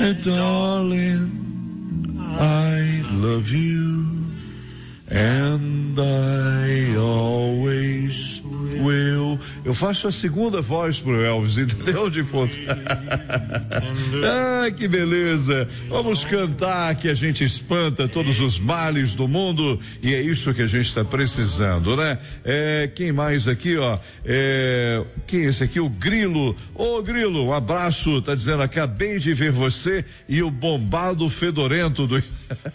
darling, I love you, and I always will. Eu faço a segunda voz pro Elvis, entendeu, defunto? Ah, que beleza! Vamos cantar que a gente espanta todos os males do mundo, e é isso que a gente está precisando, né? Quem mais aqui, ó? Quem é esse aqui? O Grilo. Ô, Grilo, um abraço, tá dizendo, acabei de ver você e o bombado fedorento do...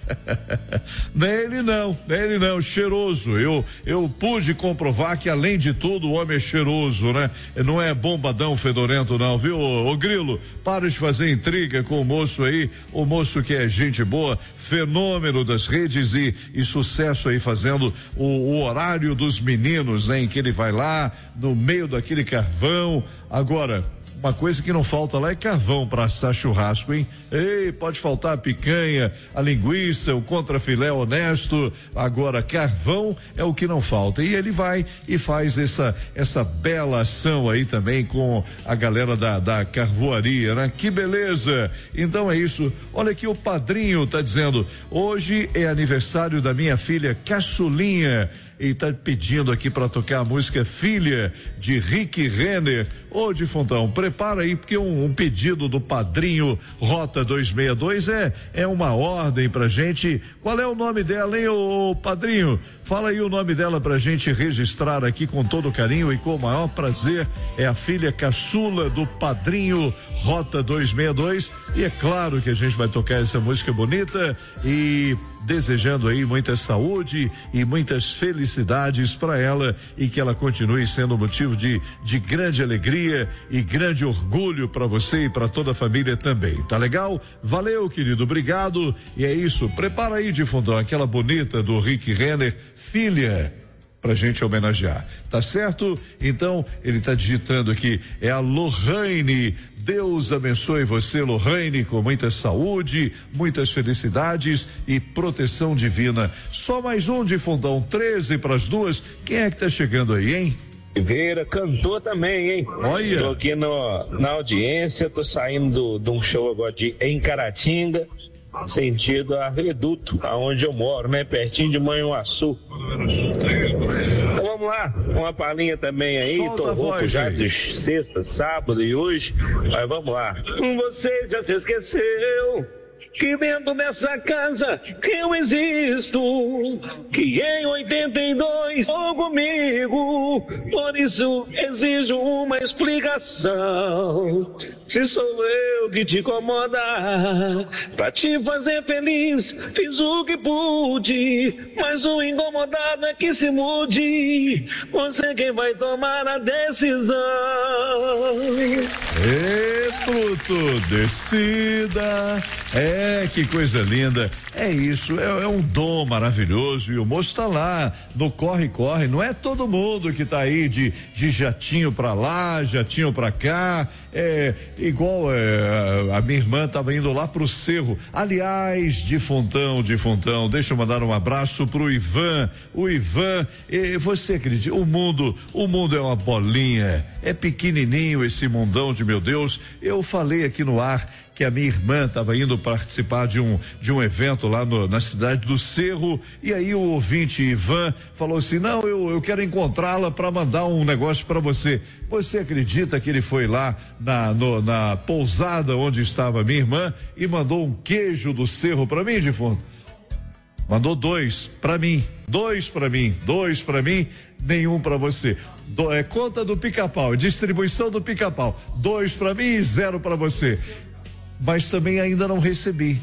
Não é ele não, cheiroso. Eu pude comprovar que, além de tudo, o homem é cheiroso, né? Não é bombadão fedorento não, viu? Ô Grilo, para de fazer intriga com o moço aí, o moço que é gente boa, fenômeno das redes e sucesso aí, fazendo o horário dos meninos, né? Em que ele vai lá no meio daquele carvão. Agora, uma coisa que não falta lá é carvão para assar churrasco, hein? Ei, pode faltar a picanha, a linguiça, o contrafilé honesto. Agora, carvão é o que não falta. E ele vai e faz essa bela ação aí também com a galera da carvoaria, né? Que beleza! Então é isso. Olha aqui, o padrinho tá dizendo: hoje é aniversário da minha filha Caçulinha. E tá pedindo aqui para tocar a música Filha, de Rick Renner. Ô, defuntão, prepara aí, porque um pedido do padrinho Rota 262 é uma ordem pra gente. Qual é o nome dela, hein, ô padrinho? Fala aí o nome dela pra gente registrar aqui com todo carinho e com o maior prazer. É a filha caçula do padrinho Rota 262, e é claro que a gente vai tocar essa música bonita e desejando aí muita saúde e muitas felicidades para ela, e que ela continue sendo motivo de grande alegria e grande orgulho para você e para toda a família também. Tá legal? Valeu, querido, obrigado. E é isso, prepara aí, de fundão, aquela bonita do Rick Renner, Filha, pra gente homenagear, tá certo? Então, ele tá digitando aqui, é a Lohane. Deus abençoe você, Lohane, com muita saúde, muitas felicidades e proteção divina. Só mais um, de fundão, 13:02. Quem é que tá chegando aí, hein? Oliveira, cantor também, hein? Olha. Tô aqui na audiência, tô saindo de um show agora em Caratinga, sentido a Reduto, aonde eu moro, né? Pertinho de Manhuaçu. Então vamos lá, uma palhinha também aí. Solta tô rouco já aí. de sexta, sábado e hoje, mas vamos lá. Você já se esqueceu que dentro dessa casa que eu existo, que em 82 ou comigo, por isso exijo uma explicação. Se sou eu que te incomoda, pra te fazer feliz, fiz o que pude, mas o incomodado é que se mude, você quem vai tomar a decisão. Ê, Pluto, decida. Que coisa linda. É isso, é um dom maravilhoso, e o moço tá lá no corre-corre. Não é todo mundo que tá aí de jatinho pra lá, jatinho pra cá. Igual a minha irmã tava indo lá pro Cerro. Aliás, defuntão, deixa eu mandar um abraço pro Ivan. O Ivan, você acredita, o mundo é uma bolinha, é pequenininho esse mundão de meu Deus. Eu falei aqui no ar que a minha irmã estava indo participar de um evento lá na cidade do Cerro, e aí o ouvinte Ivan falou assim: não, eu quero encontrá-la para mandar um negócio para você. Você acredita que ele foi lá na pousada onde estava a minha irmã e mandou um queijo do Cerro para mim, defunto? Mandou 2 para mim, 2 para mim, nenhum para você. Conta do Pica-Pau, distribuição do Pica-Pau, 2 para mim e 0 para você. Mas também ainda não recebi.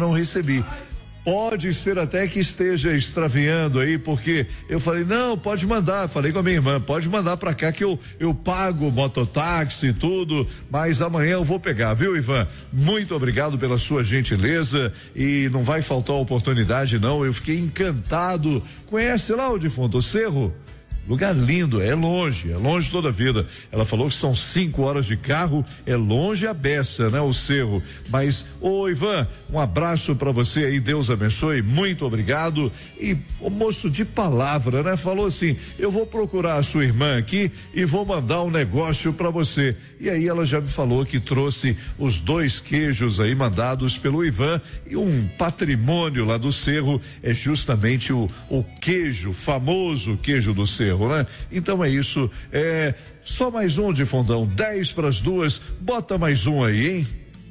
Pode ser até que esteja extraviando aí, porque eu falei, não, pode mandar, falei com a minha irmã, pode mandar pra cá que eu pago mototáxi e tudo, mas amanhã eu vou pegar, viu, Ivan? Muito obrigado pela sua gentileza, e não vai faltar oportunidade não, eu fiquei encantado. Conhece lá o defunto, o Cerro? lugar lindo, é longe toda a vida. Ela falou que são 5 horas de carro, é longe a beça, né? O Cerro. Mas, ô Ivan, um abraço para você aí, Deus abençoe, muito obrigado. E o moço de palavra, né? Falou assim: eu vou procurar a sua irmã aqui e vou mandar um negócio para você. E aí ela já me falou que trouxe os 2 queijos aí mandados pelo Ivan, e um patrimônio lá do Cerro é justamente o queijo, famoso queijo do Cerro, né? Então é isso, só mais um de fundão, 1:50, bota mais um aí, hein?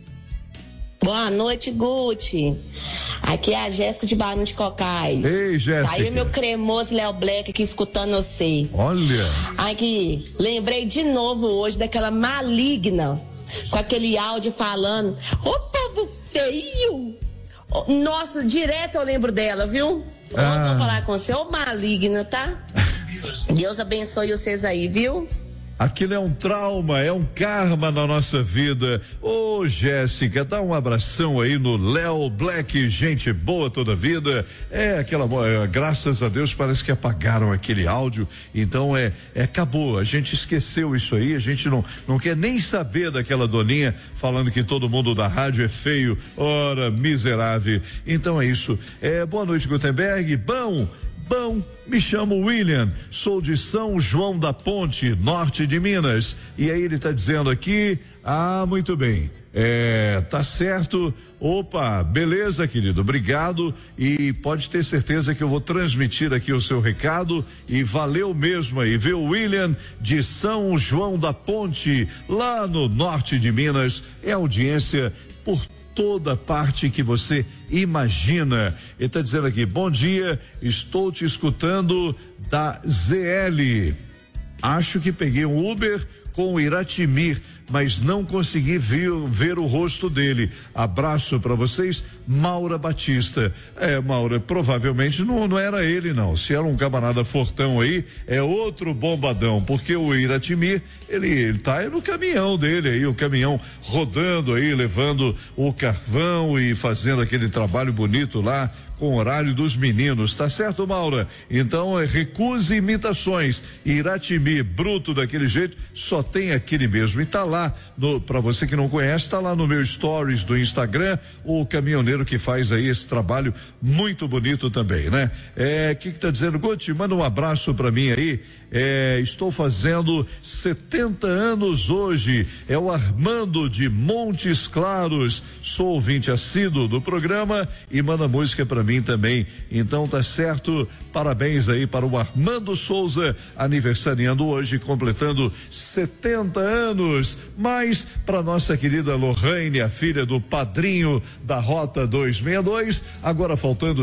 Boa noite, Guti. Aqui é a Jéssica de Barão de Cocais. Ei, Jéssica. Tá aí meu cremoso Léo Black aqui escutando você. Olha. Aqui, lembrei de novo hoje daquela maligna, com aquele áudio falando: ô povo feio! Nossa, direto eu lembro dela, viu? Vou falar com você, ô maligna, tá? Deus abençoe vocês aí, viu? Aquilo é um trauma, é um karma na nossa vida. Ô, Jéssica, dá um abração aí no Léo Black, gente boa toda a vida. Graças a Deus parece que apagaram aquele áudio, então acabou, a gente esqueceu isso aí, a gente não quer nem saber daquela doninha falando que todo mundo da rádio é feio, ora, miserável. Então é isso, boa noite, Gutenberg, Bom, me chamo William, sou de São João da Ponte, norte de Minas. E aí ele tá dizendo aqui, muito bem, tá certo. Opa, beleza, querido, obrigado, e pode ter certeza que eu vou transmitir aqui o seu recado, e valeu mesmo aí, viu? William de São João da Ponte, lá no norte de Minas, é audiência por toda parte que você imagina. Ele está dizendo aqui: bom dia, estou te escutando da ZL. Acho que peguei um Uber com o Iratimir, mas não consegui ver o rosto dele. Abraço para vocês, Maura Batista. Maura, provavelmente não era ele, não. Se era um camarada fortão aí, é outro bombadão, porque o Iratimir, ele tá no caminhão dele aí, o caminhão rodando aí, levando o carvão e fazendo aquele trabalho bonito lá, com o horário dos meninos, tá certo, Maura? Então, recuse imitações. Iratimir, bruto daquele jeito, só tem aquele mesmo. E tá lá, pra você que não conhece, tá lá no meu stories do Instagram, o caminhoneiro que faz aí esse trabalho muito bonito também, né? Que tá dizendo, Guti, manda um abraço pra mim aí. Estou fazendo 70 anos hoje, é o Armando de Montes Claros, sou ouvinte assíduo do programa e manda música pra mim também, então tá certo, parabéns aí para o Armando Souza, aniversariando hoje, completando 70 anos, mas para nossa querida Lorraine, a filha do padrinho da Rota 262, agora faltando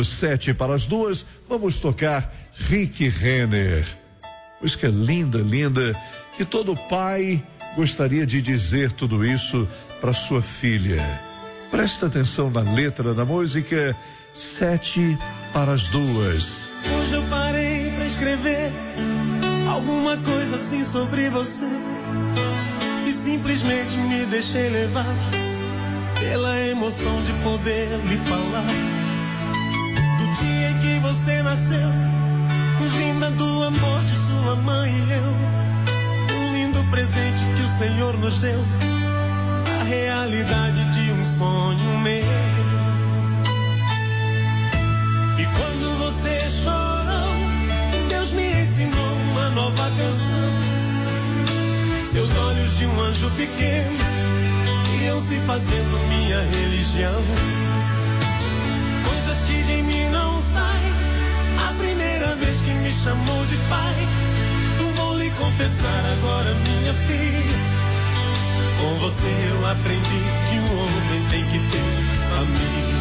1:07, vamos tocar Rick Renner. Música linda, linda, que todo pai gostaria de dizer tudo isso para sua filha. Presta atenção na letra da música, 1:07. Hoje eu parei pra escrever alguma coisa assim sobre você e simplesmente me deixei levar pela emoção de poder lhe falar do dia em que você nasceu, vinda do amor de sua mãe e eu, um lindo presente que o Senhor nos deu, a realidade de um sonho meu. E quando você chorou, Deus me ensinou uma nova canção. Seus olhos de um anjo pequeno iam se fazendo minha religião. Coisas que de mim não saem, a primeira vez que me chamou de pai. Vou lhe confessar agora, minha filha, com você eu aprendi que um homem tem que ter família.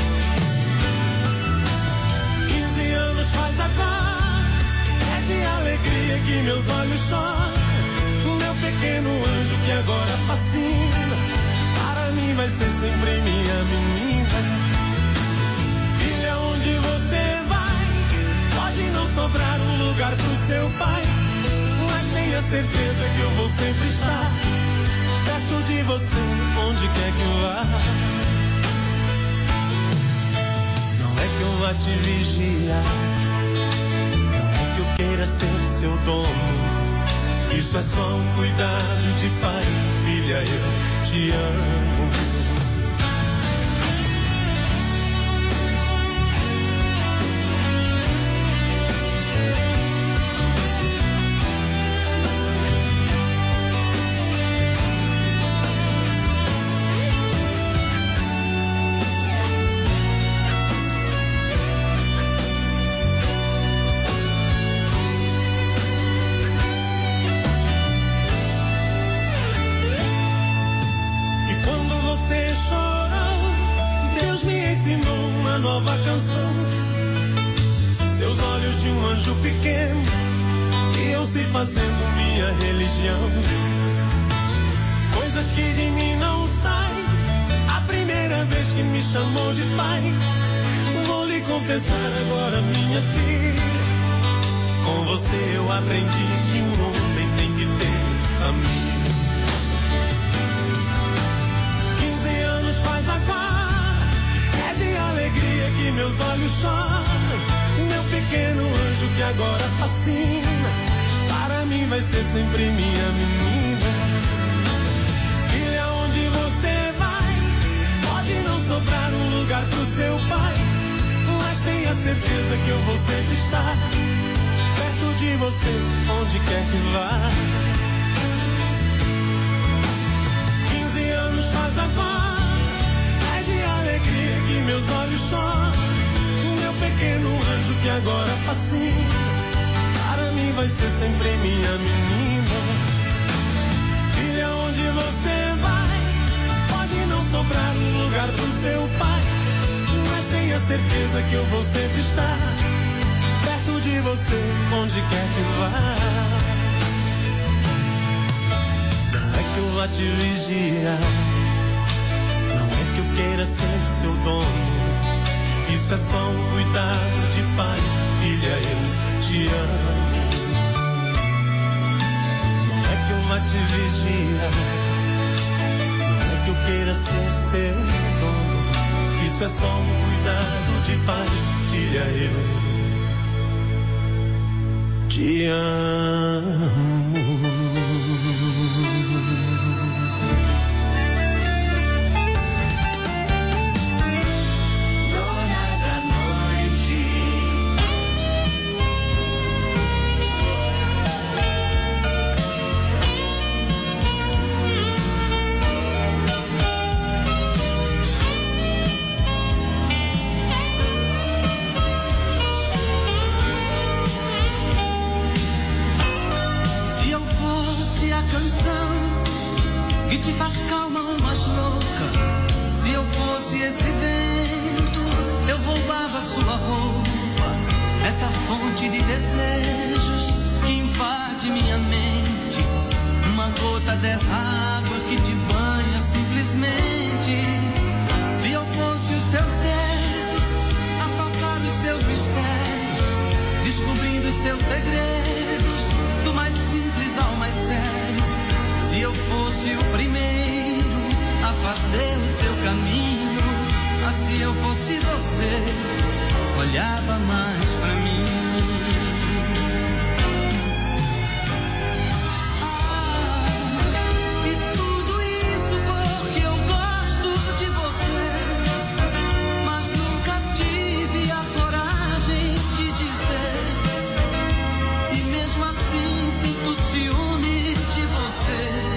15 anos faz agora, é de alegria que meus olhos choram. Meu pequeno anjo que agora fascina, para mim vai ser sempre minha menina. Filha, onde você vai, pode não sobrar um lugar pro seu pai, mas tenha certeza que eu vou sempre estar perto de você, onde quer que eu vá. Não é que eu vá te vigiar, não é que eu queira ser seu dono. Isso é só um cuidado de pai. Filha, eu te amo. Nova canção, seus olhos de um anjo pequeno, e eu se fazendo minha religião. Coisas que de mim não saem. A primeira vez que me chamou de pai, vou lhe confessar agora, minha filha. Com você eu aprendi que um homem tem que ter família. 15 anos faz agora, de alegria que meus olhos choram. Meu pequeno anjo que agora fascina, para mim vai ser sempre minha menina. Filha, onde você vai, pode não sobrar um lugar pro seu pai, mas tenha certeza que eu vou sempre estar perto de você, onde quer que vá. 15 anos faz agora, de alegria que meus olhos choram. Meu pequeno anjo que agora fascina, para mim vai ser sempre minha menina. Filha, onde você vai, pode não sobrar um lugar pro seu pai, mas tenha certeza que eu vou sempre estar perto de você, onde quer que vá. Não é que eu vá te vigiar, que eu queira ser seu dono. Isso é só um cuidado de pai. Filha, eu te amo. Não é que eu vá te vigiar, não é que eu queira ser seu dono. Isso é só um cuidado de pai. Filha, eu te amo. Fonte de desejos que invade minha mente, uma gota dessa água que te banha simplesmente. Se eu fosse os seus dedos a tocar os seus mistérios, descobrindo os seus segredos, do mais simples ao mais sério. Se eu fosse o primeiro a fazer o seu caminho, se eu fosse você, olhava mais pra mim. E tudo isso porque eu gosto de você, mas nunca tive a coragem de dizer. E mesmo assim sinto ciúme de você.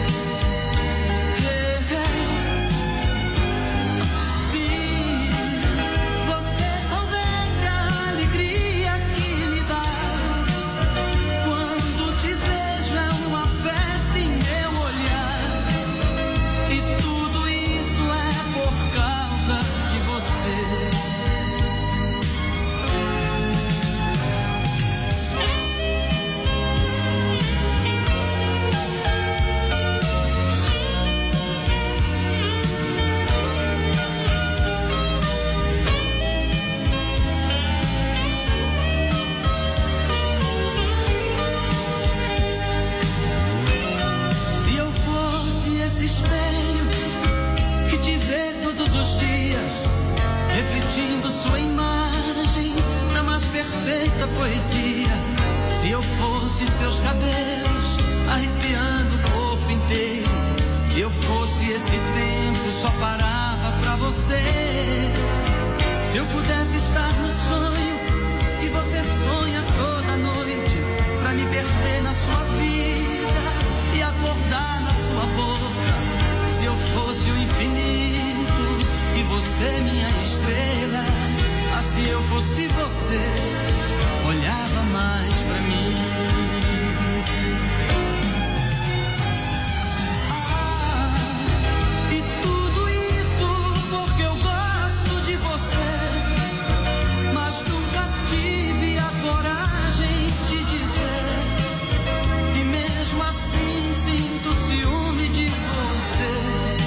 Refletindo sua imagem na mais perfeita poesia. Se eu fosse seus cabelos arrepiando o corpo inteiro, se eu fosse esse tempo só parava pra você. Se eu pudesse estar no sonho que você sonha toda noite, pra me perder na sua vida e acordar na sua boca. Se eu fosse o infinito e você minha estrela, ah, se eu fosse você, olhava mais pra mim. Ah, e tudo isso porque eu gosto de você, mas nunca tive a coragem de dizer, e mesmo assim sinto ciúme de você.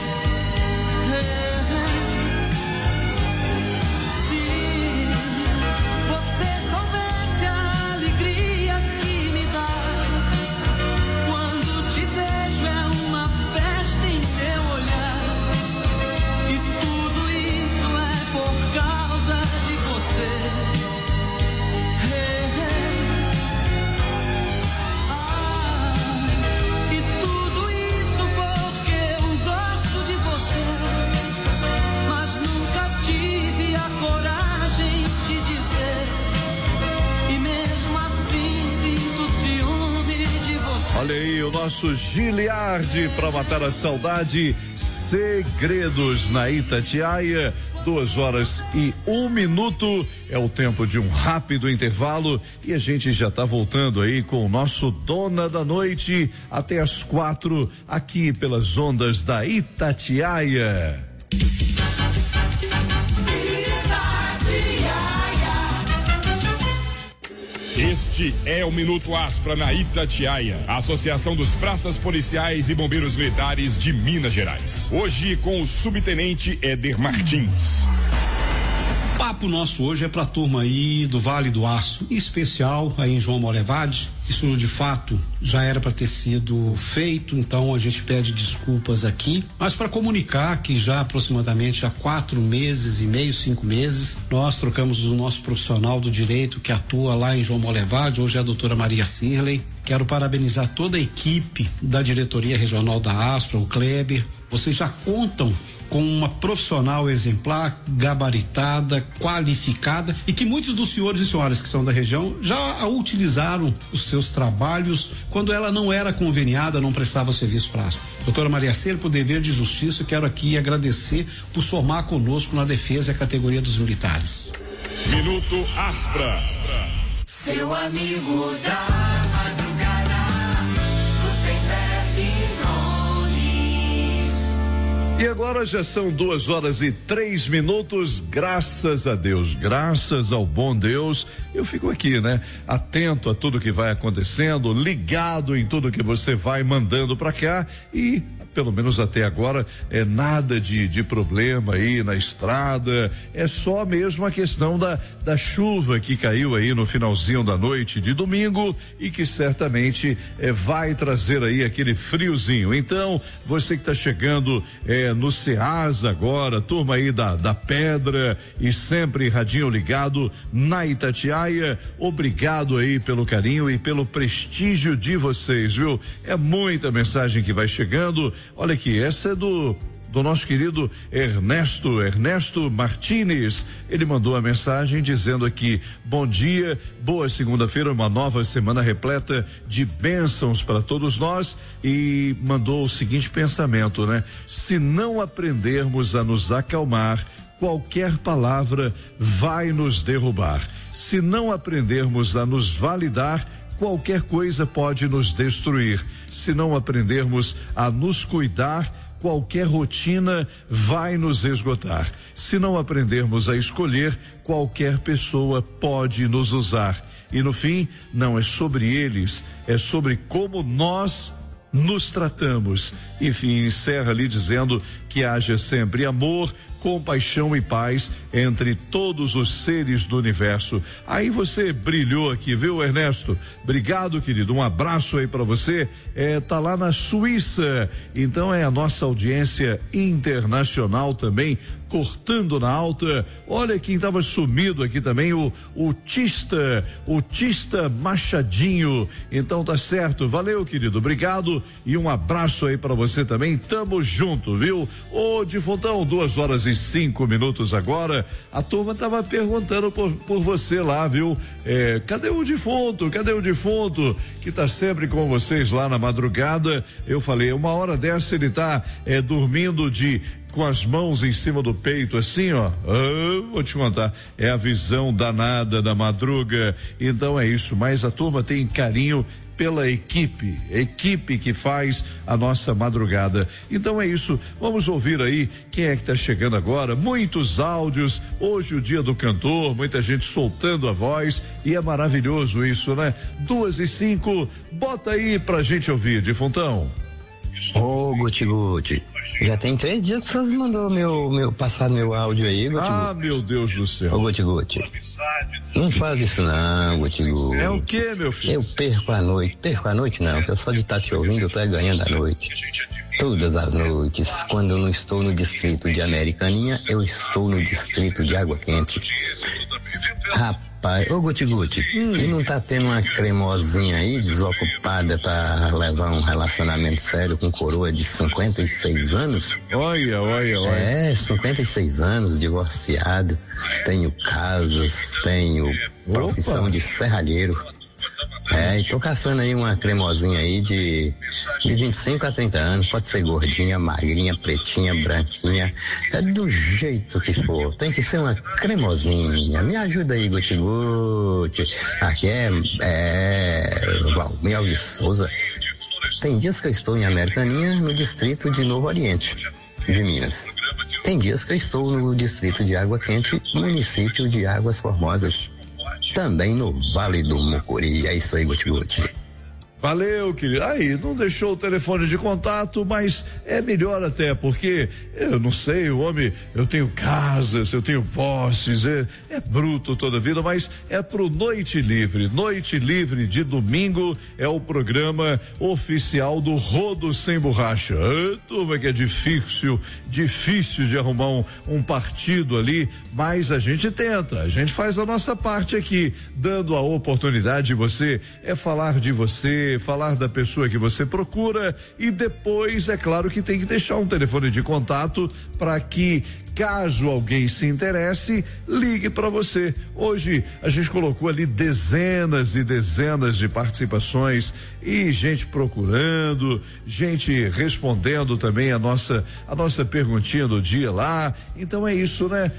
Olha aí o nosso Giliardi para matar a saudade, Segredos na Itatiaia. 2h01 é o tempo de um rápido intervalo e a gente já está voltando aí com o nosso Dona da Noite até as 4 aqui pelas ondas da Itatiaia. Este é o Minuto Aspra na Itatiaia, a Associação dos Praças Policiais e Bombeiros Militares de Minas Gerais. Hoje com o subtenente Éder Martins. Papo nosso hoje é pra turma aí do Vale do Aço, em especial aí em João Molevade. Isso de fato já era para ter sido feito, então a gente pede desculpas aqui, mas para comunicar que já aproximadamente há 4 meses e meio, 5 meses, nós trocamos o nosso profissional do direito que atua lá em João Molevade, hoje é a doutora Maria Cirley. Quero parabenizar toda a equipe da diretoria regional da Aspra, o Kleber. Vocês já contam com uma profissional exemplar, gabaritada, qualificada e que muitos dos senhores e senhoras que são da região já a utilizaram os seus trabalhos quando ela não era conveniada, não prestava serviço para a Aspra. Doutora Maria Cirley, por dever de justiça, quero aqui agradecer por somar conosco na defesa e a categoria dos militares. Minuto Aspra. Seu amigo da madrugada, E agora já são 2h03, graças a Deus, graças ao bom Deus, eu fico aqui, né? Atento a tudo que vai acontecendo, ligado em tudo que você vai mandando pra cá e pelo menos até agora é nada de problema aí na estrada, é só mesmo a questão da chuva que caiu aí no finalzinho da noite de domingo e que certamente vai trazer aí aquele friozinho. Então, você que tá chegando no Ceasa agora, turma aí da Pedra e sempre radinho ligado na Itatiaia, obrigado aí pelo carinho e pelo prestígio de vocês, viu? É muita mensagem que vai chegando. Olha aqui, essa é do nosso querido Ernesto Martins. Ele mandou a mensagem dizendo aqui: bom dia, boa segunda-feira, uma nova semana repleta de bênçãos para todos nós, e mandou o seguinte pensamento, né? Se não aprendermos a nos acalmar, qualquer palavra vai nos derrubar. Se não aprendermos a nos validar, qualquer coisa pode nos destruir. Se não aprendermos a nos cuidar, qualquer rotina vai nos esgotar. Se não aprendermos a escolher, qualquer pessoa pode nos usar. E no fim, não é sobre eles, é sobre como nós nos tratamos. Enfim, encerra ali dizendo que que haja sempre amor, compaixão e paz entre todos os seres do universo. Aí você brilhou aqui, viu, Ernesto? Obrigado, querido. Um abraço aí para você. Tá lá na Suíça. Então é a nossa audiência internacional também, cortando na alta. Olha quem estava sumido aqui também, o Tista Machadinho. Então tá certo. Valeu, querido. Obrigado e um abraço aí para você também. Tamo junto, viu? Ô, Difontão, 2:05 agora. A turma tava perguntando por você lá, viu? Cadê o defunto? Cadê o defunto? Que tá sempre com vocês lá na madrugada. Eu falei, uma hora dessa ele tá dormindo com as mãos em cima do peito, assim, ó. Vou te contar, é a visão danada da madruga. Então é isso, mas a turma tem carinho pela equipe que faz a nossa madrugada. Então é isso, vamos ouvir aí quem é que tá chegando agora. Muitos áudios, hoje o dia do cantor, muita gente soltando a voz e é maravilhoso isso, né? 2:05, bota aí pra gente ouvir, Difontão. Ô, Guti, já tem 3 dias que vocês mandou passar meu áudio aí, Guti. Ah, meu Deus do céu. Ô, Guti, não faz isso não, Guti. É o quê, meu filho? Eu perco a noite não, porque eu só de estar te ouvindo eu tô ganhando a noite. Todas as noites, quando eu não estou no distrito de Americaninha, eu estou no distrito de Água Quente. Rapaz, ô Guti, e não tá tendo uma cremosinha aí desocupada pra levar um relacionamento sério com coroa de 56 anos? Olha. 56 anos, divorciado, tenho casas, tenho profissão de serralheiro. E tô caçando aí uma cremosinha aí de 25 a 30 anos, pode ser gordinha, magrinha, pretinha, branquinha, do jeito que for, tem que ser uma cremosinha. Me ajuda aí, Guti. Aqui é Valmir Alves Souza. Tem dias que eu estou em Americaninha, no distrito de Novo Oriente, de Minas. Tem dias que eu estou no distrito de Água Quente, município de Águas Formosas. Também no Vale do Mucuri. É isso aí, Guti. Valeu, querido. Aí, não deixou o telefone de contato, mas é melhor até, porque eu não sei, o homem, eu tenho casas, eu tenho posses, é bruto toda a vida, mas é pro Noite Livre. Noite Livre de domingo é o programa oficial do Rodo Sem Borracha. Turma, que é difícil de arrumar um partido ali, mas a gente tenta, a gente faz a nossa parte aqui, dando a oportunidade de você falar de você, falar da pessoa que você procura e depois, é claro que tem que deixar um telefone de contato para que, caso alguém se interesse, ligue para você. Hoje a gente colocou ali dezenas e dezenas de participações e gente procurando, gente respondendo também a nossa perguntinha do dia lá. Então é isso, né?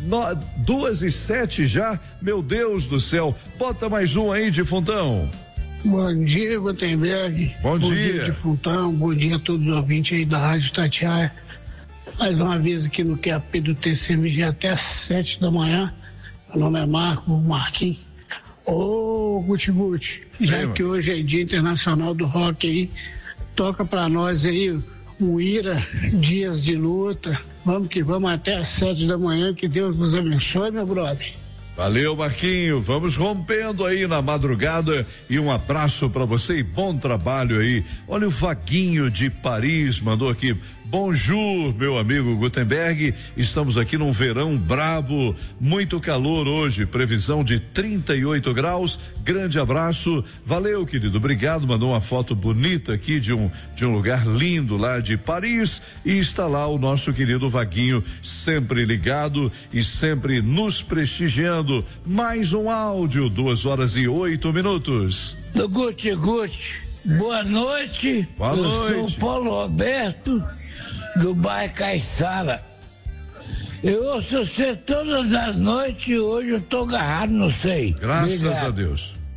2:07 já, meu Deus do céu. Bota mais um aí, Difontão. Bom dia, Gutenberg. Bom dia, Difontão. Bom dia a todos os ouvintes aí da Rádio Itatiaia. Mais uma vez aqui no QAP do TCMG até às 7 da manhã. Meu nome é Marquinhos. Ô, Guti, já que hoje é Dia Internacional do Rock aí, toca pra nós aí o Ira, Dias de Luta. Vamos que vamos até às 7 da manhã. Que Deus nos abençoe, meu brother. Valeu, Marquinho. Vamos rompendo aí na madrugada e um abraço pra você e bom trabalho aí. Olha, o Vaguinho de Paris mandou aqui. Bonjour, meu amigo Gutenberg. Estamos aqui num verão brabo, muito calor hoje, previsão de 38 graus. Grande abraço. Valeu, querido. Obrigado. Mandou uma foto bonita aqui de um lugar lindo lá de Paris e está lá o nosso querido Vaguinho, sempre ligado e sempre nos prestigiando. Mais um áudio, 2:08. Do Guti, boa noite. Boa noite. Eu sou o Paulo Roberto, do bairro Caiçara. Eu ouço você todas as noites e hoje eu tô agarrado, não sei. Graças Obrigado. a Deus.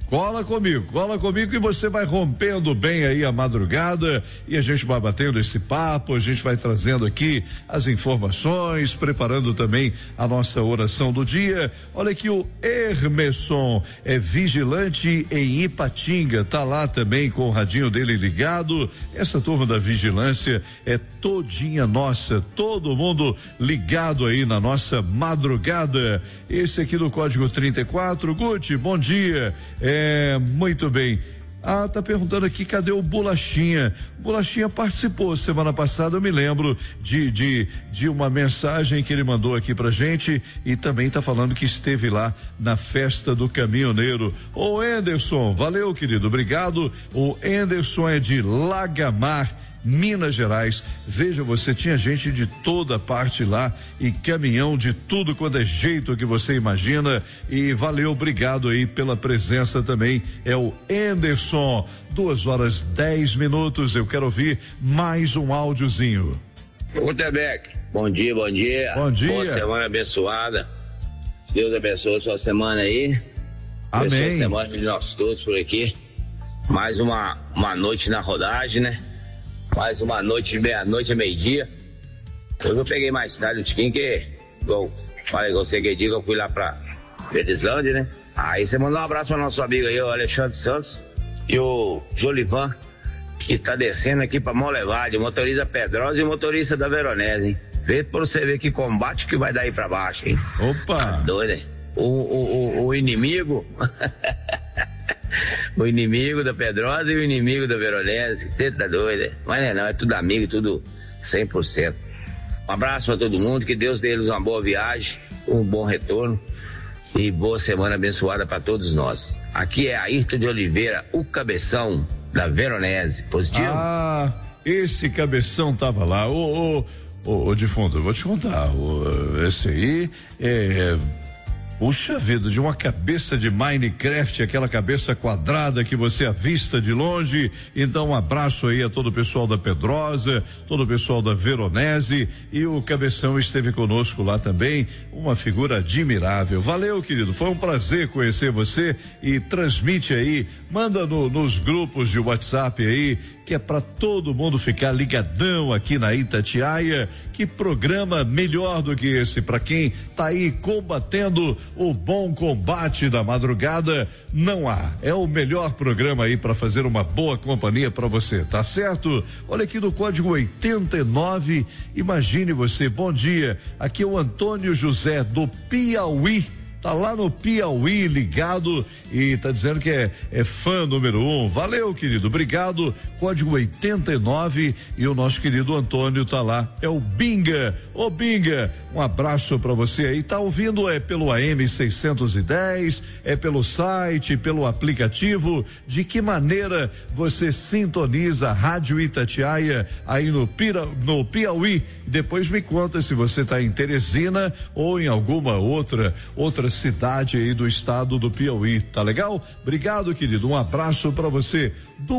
Cola comigo e você vai rompendo bem aí a madrugada e a gente vai batendo esse papo, a gente vai trazendo aqui as informações, preparando também a nossa oração do dia. Olha aqui, o Hermeson é vigilante em Ipatinga, tá lá também com o radinho dele ligado. Essa turma da vigilância é todinha nossa, todo mundo ligado aí na nossa madrugada. Esse aqui do código 34, Guti, bom dia. Muito bem. Tá perguntando aqui, cadê o Bolachinha? Bolachinha participou semana passada, eu me lembro de uma mensagem que ele mandou aqui pra gente e também tá falando que esteve lá na festa do caminhoneiro. Ô Anderson, valeu, querido, obrigado. O Anderson é de Lagamar, Minas Gerais. Veja, você tinha gente de toda parte lá e caminhão de tudo quanto é jeito que você imagina, e valeu, obrigado aí pela presença também. É o Anderson. 2h10. Eu quero ouvir mais um áudiozinho. Gutenberg, bom dia. Bom dia. Boa semana abençoada. Deus abençoe a sua semana aí. Amém. Abençoe a semana de nós todos por aqui. Mais uma noite na rodagem, né? Mais uma noite de meia-noite a meio-dia. Hoje eu peguei mais tarde o tiquinho, que eu falei com você que dia que eu fui lá pra Verdeslândia, né? Aí você mandou um abraço para nosso amigo aí, o Alexandre Santos, e o Jolivan, que tá descendo aqui pra Molevade, motorista Pedrosa e motorista da Veronese, hein? Vê pra você ver que combate que vai dar aí pra baixo, hein? Opa! Tá doido, hein? O inimigo... O inimigo da Pedrosa e o inimigo da Veronese, você tá doido, mas não, é tudo amigo, tudo 100%. Um abraço pra todo mundo, que Deus dê eles uma boa viagem, um bom retorno e boa semana abençoada pra todos nós. Aqui é Ayrton de Oliveira, o cabeção da Veronese, positivo? Esse cabeção tava lá, ô defunto, eu vou te contar, esse aí puxa vida, de uma cabeça de Minecraft, aquela cabeça quadrada que você avista de longe. Então, um abraço aí a todo o pessoal da Pedrosa, todo o pessoal da Veronese, e o cabeção esteve conosco lá também, uma figura admirável. Valeu, querido, foi um prazer conhecer você, e transmite aí, manda nos grupos de WhatsApp aí, que é para todo mundo ficar ligadão aqui na Itatiaia. Que programa melhor do que esse para quem tá aí combatendo o bom combate da madrugada? Não há. É o melhor programa aí para fazer uma boa companhia para você, tá certo? Olha aqui do código 89. Imagine você, bom dia. Aqui é o Antônio José do Piauí. Tá lá no Piauí ligado e tá dizendo que é fã número 1. Valeu, querido, obrigado. Código 89, e o nosso querido Antônio tá lá, é o Binga. Ô Binga, um abraço pra você aí. Tá ouvindo pelo AM 610, pelo site, pelo aplicativo? De que maneira você sintoniza a Rádio Itatiaia aí no Piauí? Depois me conta se você tá em Teresina ou em alguma outra cidade aí do estado do Piauí, tá legal? Obrigado, querido, um abraço pra você.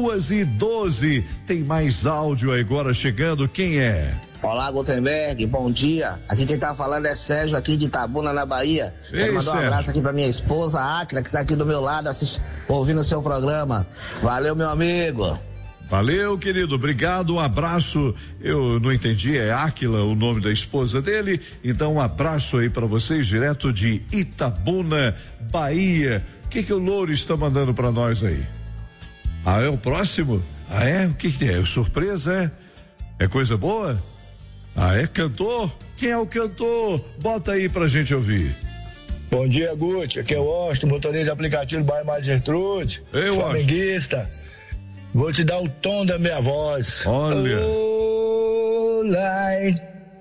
2h12, tem mais áudio agora chegando, quem é? Olá, Gutenberg, bom dia. Aqui quem tá falando é Sérgio, aqui de Itabuna, na Bahia. Quero mandar um abraço aqui pra minha esposa, Áquila, que tá aqui do meu lado ouvindo o seu programa. Valeu, meu amigo. Valeu, querido, obrigado, um abraço. Eu não entendi, é Áquila o nome da esposa dele, então um abraço aí pra vocês, direto de Itabuna, Bahia. O que o Louro está mandando pra nós aí? É o próximo? O que é? Surpresa, é coisa boa? É cantor? Quem é o cantor? Bota aí pra gente ouvir. Bom dia, Guti, aqui é o Austin, motorista de aplicativo do bairro Maria Gertrude, flamenguista. Vou te dar o tom da minha voz. Olha. Oh, light,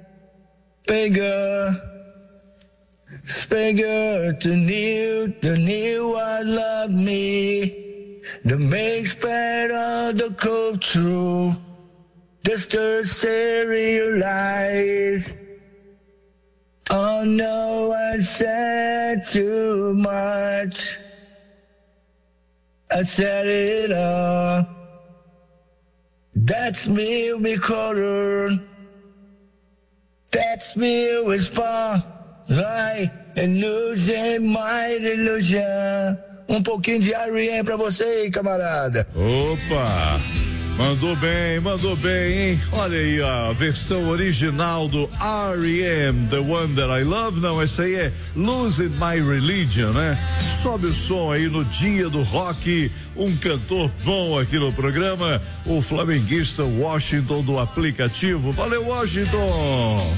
Spanger to the new one love me, the makes better the come true, just to serialize. Oh no, I said too much, I said it all. That's me, we quarter. That's me, whisper. Right, and losing my illusion. Um pouquinho de R.E.M. pra você aí, camarada. Opa! Mandou bem, hein? Olha aí a versão original do R.E.M., The One That I Love. Não, essa aí é Losing My Religion, né? Sobe o som aí no dia do rock, um cantor bom aqui no programa, o flamenguista Washington do aplicativo. Valeu, Washington!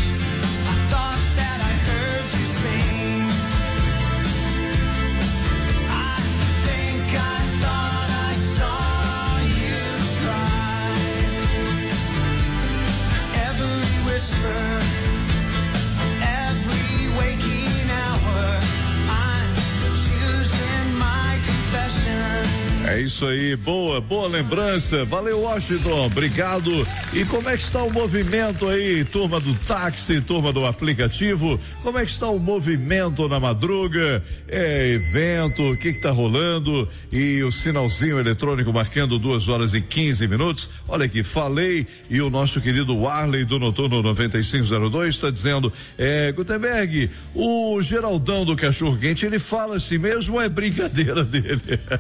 É isso aí, boa lembrança, valeu, Washington, obrigado. E como é que está o movimento aí, turma do táxi, turma do aplicativo, como é que está o movimento na madruga? É evento, o que tá rolando? E o sinalzinho eletrônico marcando 2h15. Olha aqui, falei, e o nosso querido Warley do Noturno 9502 está dizendo, Gutenberg, o Geraldão do Cachorro Quente, ele fala assim mesmo, é brincadeira dele?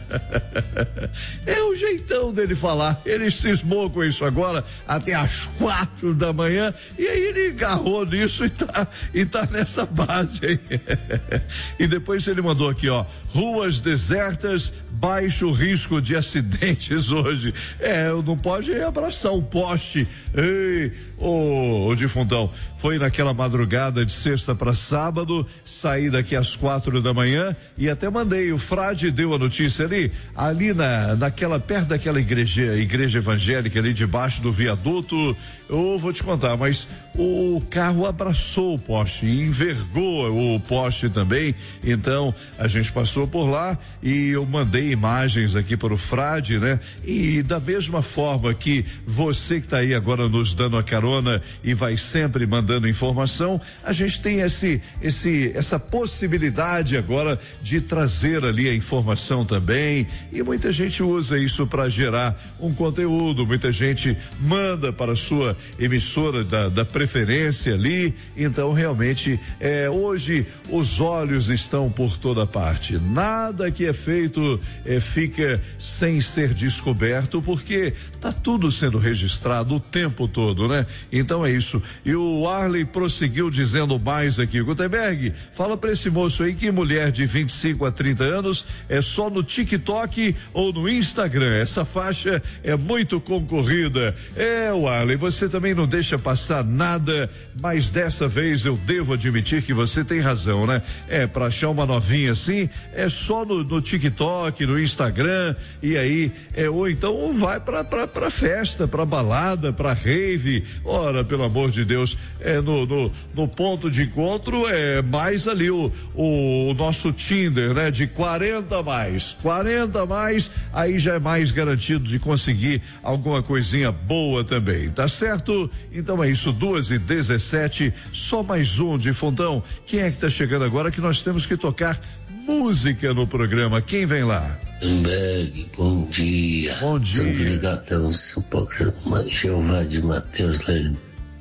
É o jeitão dele falar. Ele cismou com isso agora até às 4 da manhã e aí ele agarrou nisso e tá nessa base aí. E depois ele mandou aqui, ó, ruas desertas, baixo risco de acidentes hoje. Não pode abraçar um poste. Ei, ô defuntão, foi naquela madrugada de sexta para sábado, saí daqui às 4 da manhã e até mandei, o frade deu a notícia ali naquela, perto daquela igreja evangélica ali debaixo do viaduto. Eu vou te contar, mas o carro abraçou o poste, envergou o poste também, então a gente passou por lá e eu mandei imagens aqui para o frade, né? E da mesma forma que você que tá aí agora nos dando a carona e vai sempre mandando informação, a gente tem essa possibilidade agora de trazer ali a informação também, e muita gente usa isso para gerar um conteúdo, muita gente manda para a sua emissora da preferência ali, então realmente hoje os olhos estão por toda parte, nada que é feito fica sem ser descoberto, porque tá tudo sendo registrado o tempo todo, né? Então é isso. E o Arley prosseguiu dizendo mais aqui, Gutenberg, fala pra esse moço aí que mulher de 25 a 30 anos é só no TikTok ou no Instagram, essa faixa é muito concorrida. O Arley, você também não deixa passar nada, mas dessa vez eu devo admitir que você tem razão, né? Pra achar uma novinha assim, é só no TikTok, no Instagram, e aí, ou então vai pra festa, pra balada, pra rave, ora, pelo amor de Deus, no ponto de encontro mais ali o nosso Tinder, né? De 40 mais, aí já é mais garantido de conseguir alguma coisinha boa também, tá certo? Então é isso, 2h17, só mais um de fundão. Quem é que tá chegando agora que nós temos que tocar música no programa? Quem vem lá? Gutenberg, bom dia. Bom dia. Estamos ligados ao seu programa Jeová de Mateus Leme.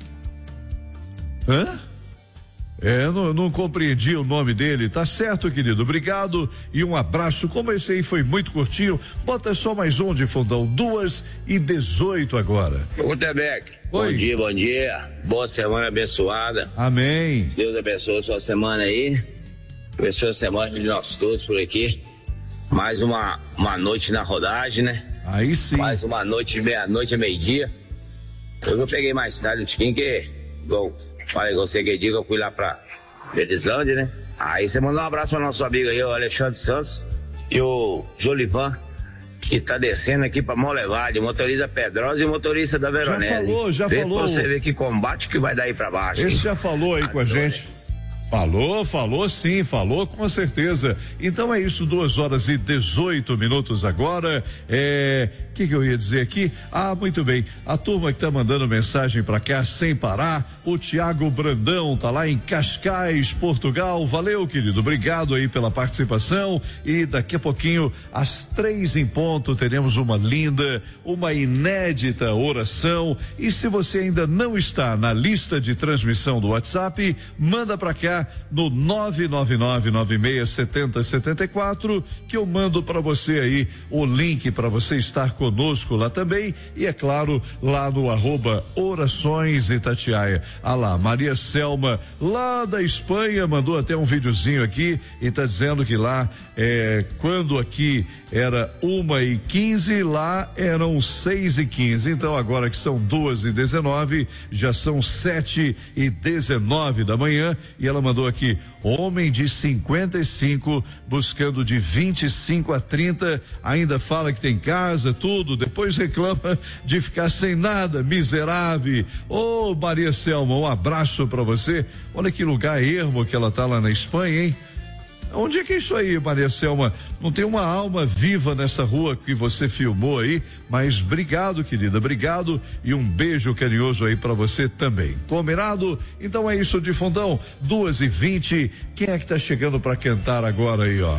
Hã? Não compreendi o nome dele, tá certo, querido, obrigado e um abraço. Como esse aí foi muito curtinho, bota só mais um de fundão, 2h18 agora. Gutenberg, bom dia, boa semana abençoada. Amém. Deus abençoe a sua semana aí, abençoe a semana de nós todos por aqui. Mais uma noite na rodagem, né? Aí sim. Mais uma noite de meia-noite a meio-dia. Eu peguei mais tarde o tiquinho que, igual falei com você que dia que eu fui lá pra Verislândia, né? Aí você mandou um abraço pra nosso amigo aí, o Alexandre Santos e o Jolivan, que tá descendo aqui pra Molevade, motorista Pedrosa e motorista da Veronese. Já falou. Pra você ver que combate que vai dar aí pra baixo. Esse já falou aí com a gente. Falou sim, falou com certeza. Então é isso, 2h18 agora. O que eu ia dizer aqui? Muito bem, a turma que tá mandando mensagem pra cá sem parar, o Tiago Brandão tá lá em Cascais, Portugal. Valeu, querido, obrigado aí pela participação, e daqui a pouquinho às 3 em ponto teremos uma linda, uma inédita oração, e se você ainda não está na lista de transmissão do WhatsApp, manda pra cá ligar no 999967074 que eu mando para você aí o link para você estar conosco lá também e é claro lá no @Orações Itatiaia. Ah lá, Maria Selma lá da Espanha mandou até um videozinho aqui e tá dizendo que lá quando aqui era 1h15, lá eram 6h15. Então agora que são 2h19, já são 7h19 da manhã. E ela mandou aqui: homem de 55 buscando de 25 a 30, ainda fala que tem casa, tudo, depois reclama de ficar sem nada, miserável. Ô, Maria Selma, um abraço pra você. Olha que lugar ermo que ela tá lá na Espanha, hein? Onde é que é isso aí, Maria Selma? Não tem uma alma viva nessa rua que você filmou aí, mas obrigado, querida, obrigado e um beijo carinhoso aí pra você também. Combinado? Então é isso de fundão, 2h20. Quem é que tá chegando pra cantar agora aí, ó?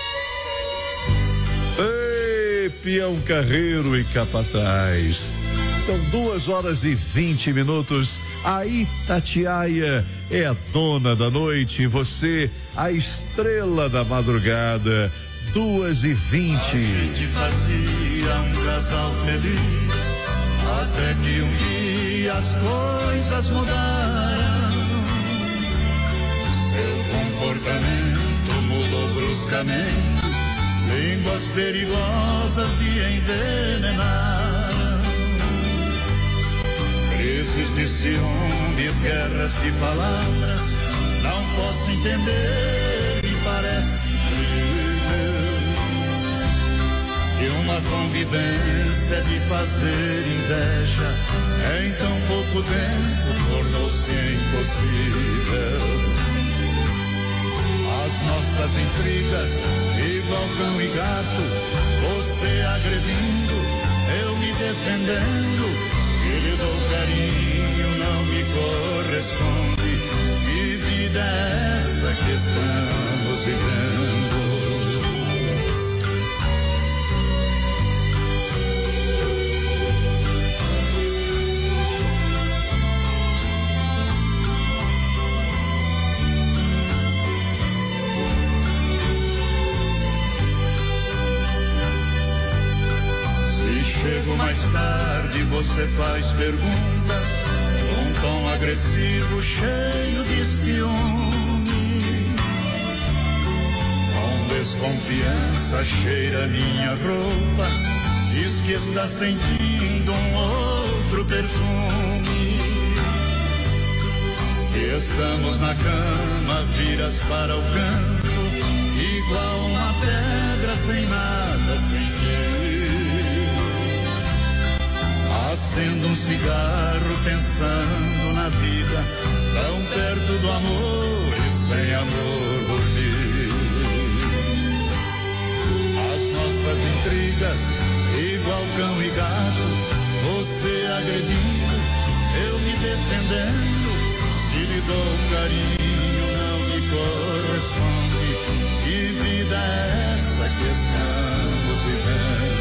Ei, peão carreiro e capataz. São 2h20. A Itatiaia é a dona da noite e você a estrela da madrugada. 2h20. A gente fazia um casal feliz, até que um dia as coisas mudaram. Seu comportamento mudou bruscamente, línguas perigosas de envenenar. Crises de ciúmes, guerras de palavras, não posso entender, me parece incrível que uma convivência de fazer inveja em tão pouco tempo tornou-se impossível. As nossas intrigas, igual cão e gato, você agredindo, eu me defendendo. Se lhe dou carinho, não me corresponde. Que vida é essa que estamos vivendo? Chego mais tarde, você faz perguntas, um tom agressivo, cheio de ciúme. Com desconfiança, cheira minha roupa, diz que está sentindo um outro perfume. Se estamos na cama, viras para o canto, igual uma pedra sem nada, sem querer. Acendo um cigarro pensando na vida, tão perto do amor e sem amor por mim. As nossas intrigas, igual cão e gato, você agredindo, eu me defendendo. Se lhe dou carinho, não me corresponde. Que vida é essa que estamos vivendo?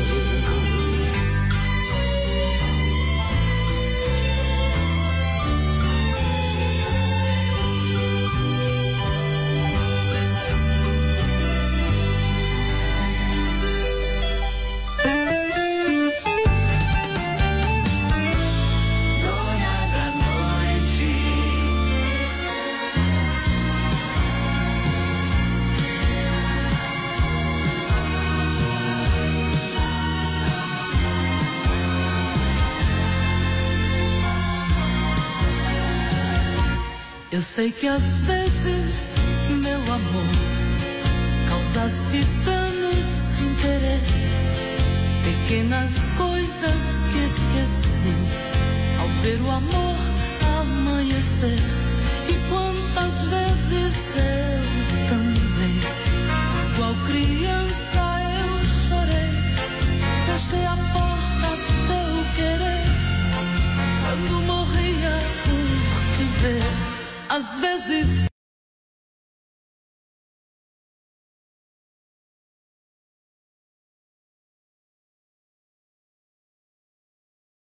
Eu sei que às vezes, meu amor, causaste danos sem querer, pequenas coisas que esqueci ao ver o amor amanhecer. E quantas vezes eu também, igual criança eu chorei, fechei a porta teu querer, quando morria por te ver. Às vezes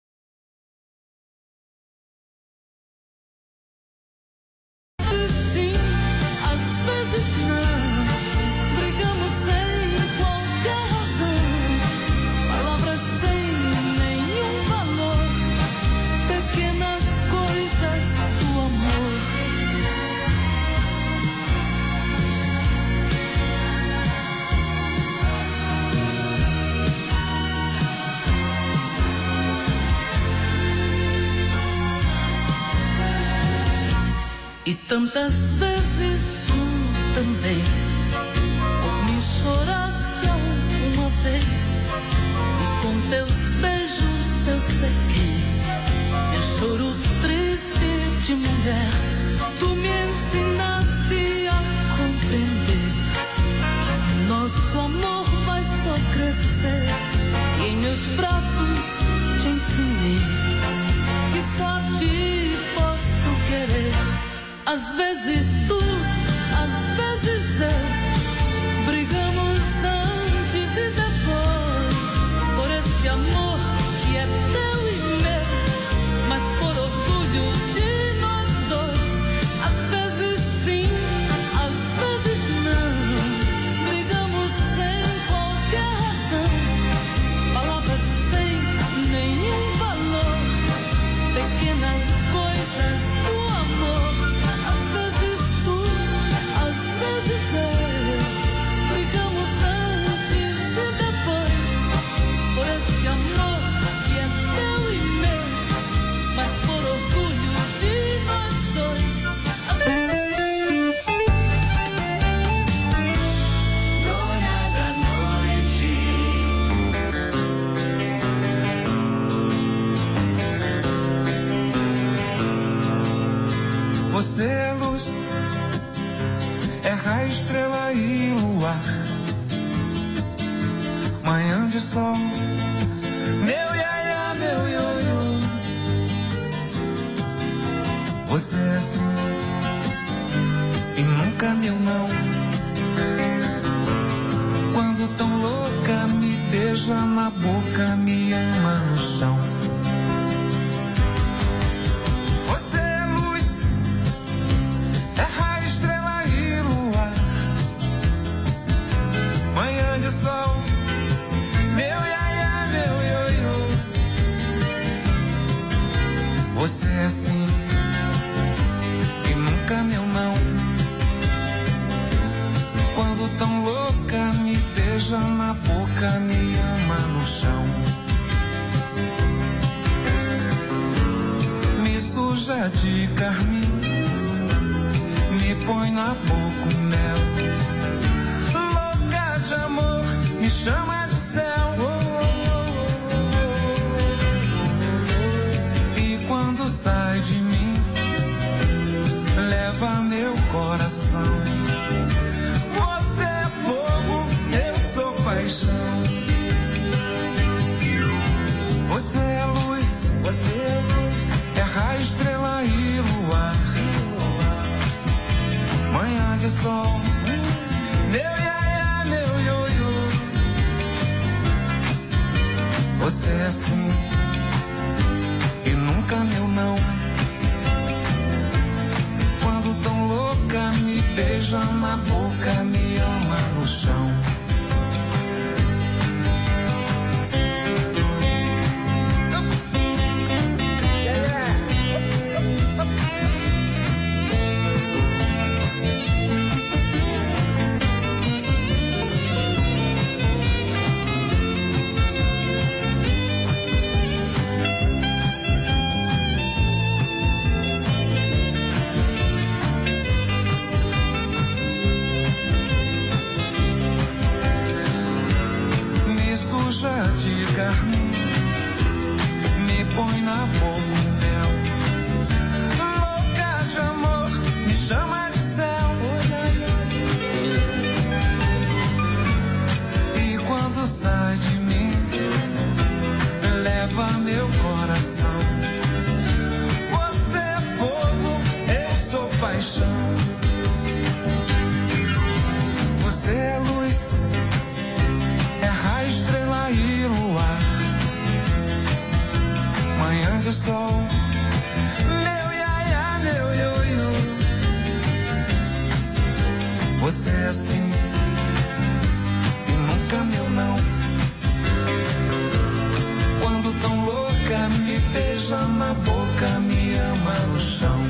sim, E tantas vezes tu também por mim choraste alguma vez. E com teus beijos eu sequei o choro triste de mulher. Tu me ensinaste a compreender que o nosso amor vai só crescer. E em meus braços te ensinei que só te posso querer. Às vezes tu, às vezes eu, brigamos antes e depois, por esse amor que é teu e meu, mas por orgulho de nós dois. Às vezes sim, às vezes não, brigamos sem qualquer razão, palavras sem nenhum valor, pequenas coisas do amor. Às vezes tu, às vezes eu, brigamos antes e depois, por esse amor que é teu e meu, mas por orgulho de nós dois. Dona da noite, você é luz, é raio, estrela e luar, manhã de sol, meu iaia, meu ioiô. Você é assim e nunca meu não. Quando tão louca me beija na boca, me ama no chão. Você é luz, é raio, estrela e luar, manhã de sol, meu iaia, meu ioiô. Você é assim e nunca meu não. Quando tão louca me beija na boca, me ama no chão. Me suja de carmim, me põe na boca o mel. Louca de amor, me chama de céu. E quando sai de mim, leva meu coração. Você é fogo, eu sou paixão. Você é luz, é raio, estrela e luar, manhã de sol, meu iaia, meu ioiô. Você é assim e nunca meu não. Quando tão louca me beija na boca, me ama no chão. De carmim, me põe na boca o mel. Louca de amor, me chama de céu. E quando sai de mim, leva meu coração. Você é fogo, eu sou paixão. Você é luz, é raio, estrela e luar, manhã de sol, meu iaia, meu ioiô. Você é assim e nunca meu não. Quando tão louca me beija na boca, me ama no chão.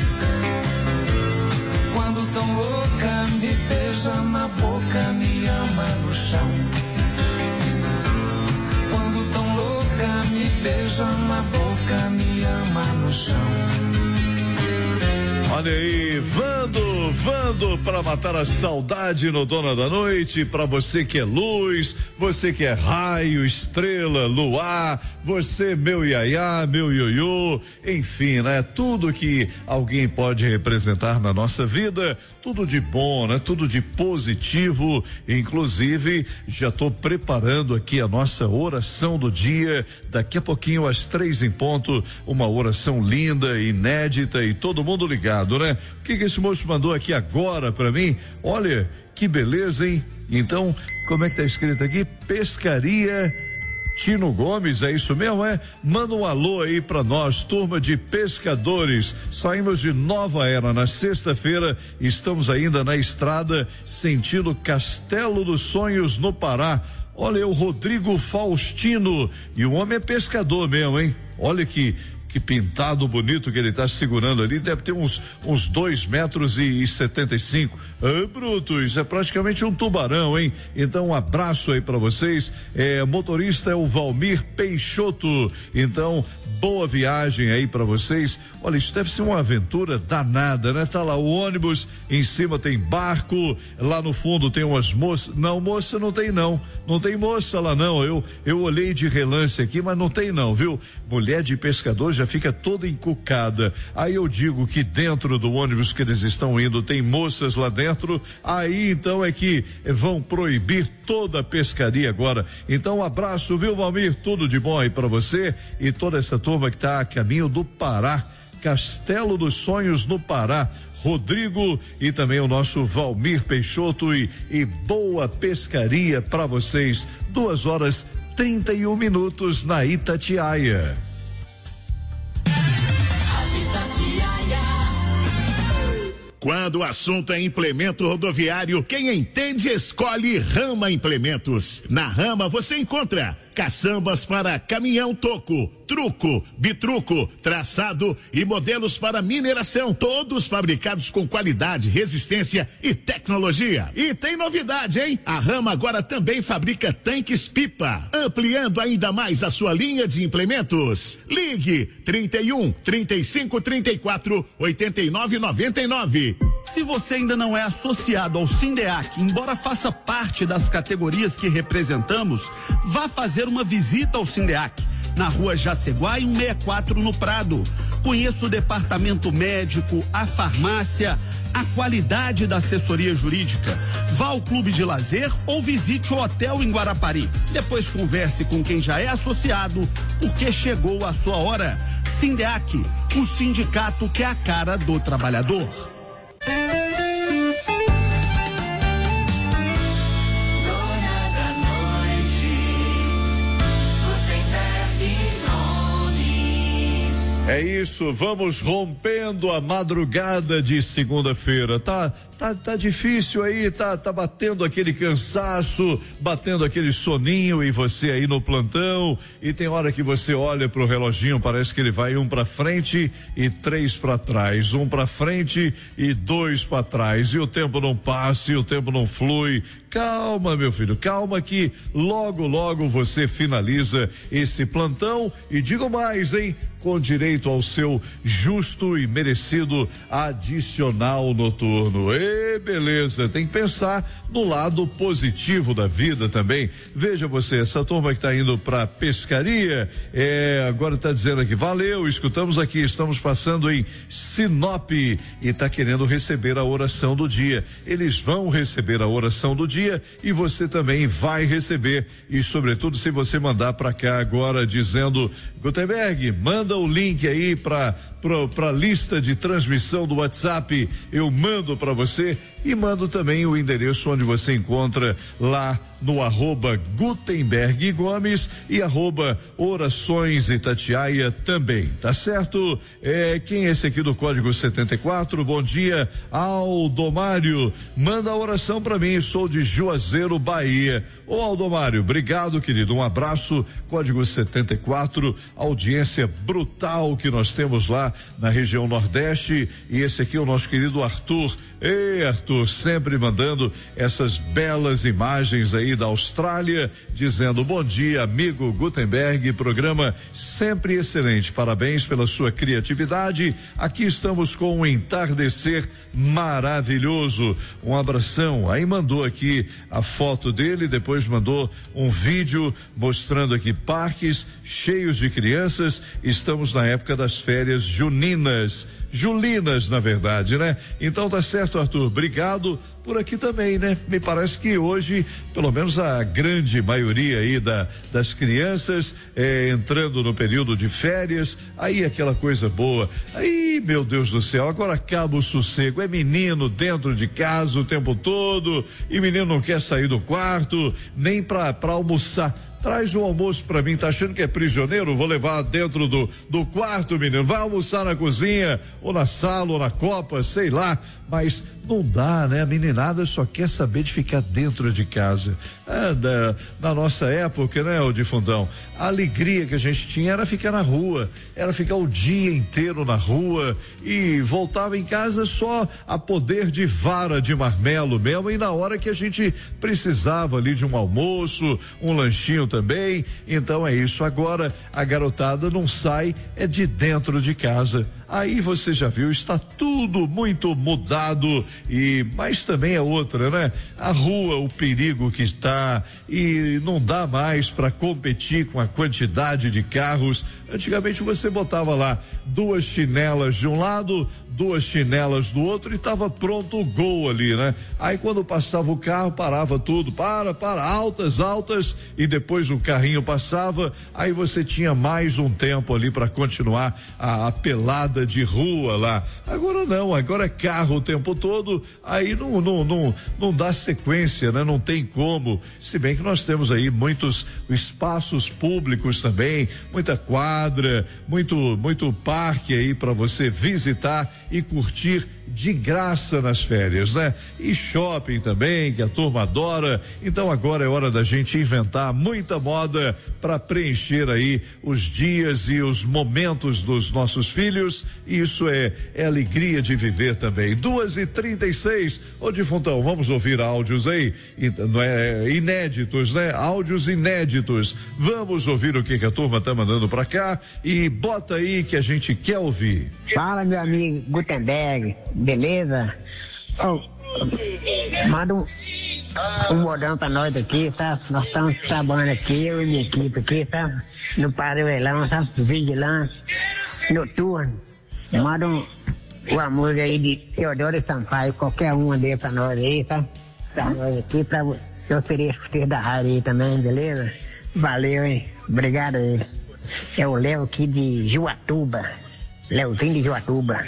Quando tão louca me beija na boca, me ama no chão. Quando tão louca me beija na boca, me ama no chão. Olha aí, Vando para matar a saudade no Dona da Noite, para você que é luz, você que é raio, estrela, luar, você meu iaiá, meu ioiô, enfim, né? Tudo que alguém pode representar na nossa vida, tudo de bom, né? Tudo de positivo, inclusive já estou preparando aqui a nossa oração do dia, daqui a pouquinho às 3 em ponto, uma oração linda, inédita e todo mundo ligado, né? O que esse moço mandou aqui agora pra mim? Olha, que beleza, hein? Então, como é que tá escrito aqui? Pescaria Tino Gomes, é isso mesmo, é? Manda um alô aí pra nós, turma de pescadores. Saímos de Nova Era na sexta-feira, estamos ainda na estrada, sentido Castelo dos Sonhos, no Pará. Olha, o Rodrigo Faustino, e o homem é pescador mesmo, hein? Olha que pintado bonito que ele tá segurando ali, deve ter uns 2,75 metros. Ah, bruto, isso é praticamente um tubarão, hein? Então, um abraço aí pra vocês. Motorista é o Valmir Peixoto. Então, boa viagem aí pra vocês. Olha, isso deve ser uma aventura danada, né? Tá lá o ônibus, em cima tem barco, lá no fundo tem umas moças. Não, moça não tem não. Não tem moça lá não. Eu olhei de relance aqui, mas não tem não, viu? Mulher de pescador já fica toda encucada. Aí eu digo que dentro do ônibus que eles estão indo tem moças lá dentro, aí então é que vão proibir toda a pescaria agora. Então, um abraço, viu, Valmir? Tudo de bom aí pra você e toda essa turma que tá a caminho do Pará, Castelo dos Sonhos no Pará. Rodrigo e também o nosso Valmir Peixoto e boa pescaria pra vocês. 2h31 na Itatiaia. Quando o assunto é implemento rodoviário, quem entende escolhe Rama Implementos. Na Rama você encontra caçambas para caminhão toco, truco, bitruco, traçado e modelos para mineração, todos fabricados com qualidade, resistência e tecnologia. E tem novidade, hein? A Rama agora também fabrica tanques pipa, ampliando ainda mais a sua linha de implementos. Ligue 31 35 34 89 99. Se você ainda não é associado ao Sindeac, embora faça parte das categorias que representamos, vá fazer uma visita ao Sindeac, na rua Jaceguá 164 no Prado. Conheça o departamento médico, a farmácia, a qualidade da assessoria jurídica. Vá ao clube de lazer ou visite o hotel em Guarapari. Depois converse com quem já é associado, porque chegou a sua hora. Sindeac, o sindicato que é a cara do trabalhador. É isso, vamos rompendo a madrugada de segunda-feira. Tá difícil aí, tá batendo aquele cansaço, batendo aquele soninho, e você aí no plantão, e tem hora que você olha pro reloginho, parece que ele vai 1 pra frente e 3 pra trás, 1 pra frente e 2 pra trás, e o tempo não passa, e o tempo não flui. Calma, meu filho, calma que logo você finaliza esse plantão, e digo mais, hein? Com direito ao seu justo e merecido adicional noturno. Beleza, tem que pensar no lado positivo da vida também. Veja você, essa turma que tá indo pra pescaria, agora tá dizendo aqui, valeu, escutamos aqui, estamos passando em Sinop e tá querendo receber a oração do dia. Eles vão receber a oração do dia e você também vai receber, e sobretudo se você mandar pra cá agora dizendo, Gutenberg, manda o link aí pra lista de transmissão do WhatsApp, eu mando pra você, e mando também o endereço onde você encontra lá no @Gutenberg Gomes e @Orações Itatiaia também, tá certo? Quem é esse aqui do código 74? Bom dia, Aldomário, manda a oração pra mim, sou de Juazeiro, Bahia. Ô Aldomário, obrigado, querido, um abraço, código 74, audiência brutal que nós temos lá na região Nordeste. E esse aqui é o nosso querido Arthur. Ei, Arthur, sempre mandando essas belas imagens aí da Austrália, dizendo: bom dia, amigo Gutenberg, programa sempre excelente, parabéns pela sua criatividade. Aqui estamos com um entardecer maravilhoso. Um abração. Aí mandou aqui a foto dele, depois mandou um vídeo mostrando aqui parques cheios de crianças. Estamos na época das férias juninas. Julinas, na verdade, né? Então tá certo, Arthur, obrigado. Por aqui também, né? Me parece que hoje, pelo menos a grande maioria aí das crianças entrando no período de férias, aí aquela coisa boa. Aí, meu Deus do céu, agora acaba o sossego, é menino dentro de casa o tempo todo, e menino não quer sair do quarto, nem pra almoçar. Traz o almoço pra mim, tá achando que é prisioneiro? Vou levar dentro do quarto, menino. Vai almoçar na cozinha, ou na sala, ou na copa, sei lá. Mas não dá, né? A meninada só quer saber de ficar dentro de casa. Na nossa época, né, ô Difundão? A alegria que a gente tinha era ficar na rua, era ficar o dia inteiro na rua e voltava em casa só a poder de vara de marmelo mesmo, e na hora que a gente precisava ali de um almoço, um lanchinho também. Então é isso, agora a garotada não sai, é de dentro de casa. Aí você já viu, está tudo muito mudado, mas também é outra, né? A rua, o perigo que está, e não dá mais para competir com a quantidade de carros. Antigamente você botava lá 2 chinelas de um lado, 2 chinelas do outro, e estava pronto o gol ali, né? Aí quando passava o carro, parava tudo, para, altas, e depois o carrinho passava, aí você tinha mais um tempo ali para continuar a pelada de rua lá. Agora não, agora é carro o tempo todo, aí não dá sequência, né? Não tem como, se bem que nós temos aí muitos espaços públicos também, muita quadra, muito parque aí para você visitar e curtir de graça nas férias, né? E shopping também, que a turma adora. Então agora é hora da gente inventar muita moda para preencher aí os dias e os momentos dos nossos filhos. Isso é alegria de viver também. 2h36. Ô Difuntão, vamos ouvir áudios aí, não é, inéditos, né? Áudios inéditos. Vamos ouvir o que a turma tá mandando pra cá, e bota aí que a gente quer ouvir. Fala, meu amigo Gutenberg, beleza? Manda um modão pra nós aqui, tá? Nós estamos trabalhando aqui, eu e minha equipe aqui, tá? No Parelão, tá? Vigilante noturno. Manda uma música aí de Teodoro Sampaio, qualquer uma dele pra nós aí, tá? Pra nós aqui, eu ofereço pra vocês da rádio aí também, beleza? Valeu, hein? Obrigado aí. É o Léo aqui de Juatuba. Leozinho de Juatuba.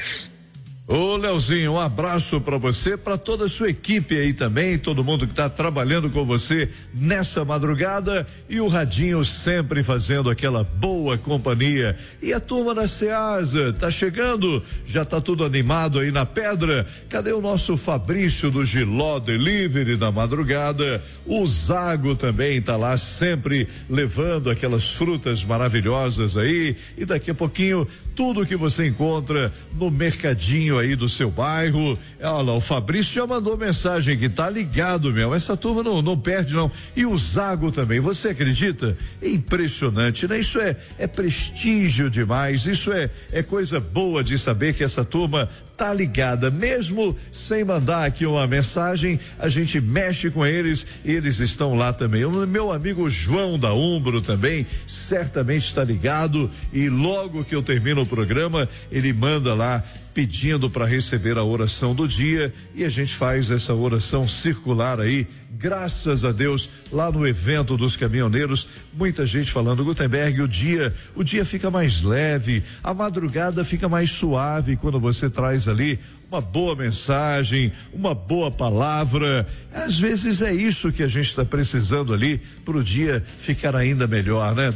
Ô Leozinho, um abraço para você, para toda a sua equipe aí também, todo mundo que tá trabalhando com você nessa madrugada, e o radinho sempre fazendo aquela boa companhia. E a turma da Ceasa tá chegando, já tá tudo animado aí na pedra. Cadê o nosso Fabrício do Giló Delivery da madrugada? O Zago também tá lá sempre levando aquelas frutas maravilhosas aí, e daqui a pouquinho tudo que você encontra no mercadinho aí do seu bairro. Olha lá, o Fabrício já mandou mensagem que tá ligado mesmo, essa turma não perde não. E o Zago também, você acredita? É impressionante, né? Isso é prestígio demais, isso é coisa boa de saber que essa turma tá ligada, mesmo sem mandar aqui uma mensagem, a gente mexe com eles e eles estão lá também. O meu amigo João da Umbro também certamente está ligado, e logo que eu termino o programa, ele manda lá pedindo para receber a oração do dia, e a gente faz essa oração circular aí, graças a Deus, lá no evento dos caminhoneiros. Muita gente falando: Gutenberg, o dia fica mais leve, a madrugada fica mais suave quando você traz ali uma boa mensagem, uma boa palavra. Às vezes é isso que a gente está precisando ali para o dia ficar ainda melhor, né?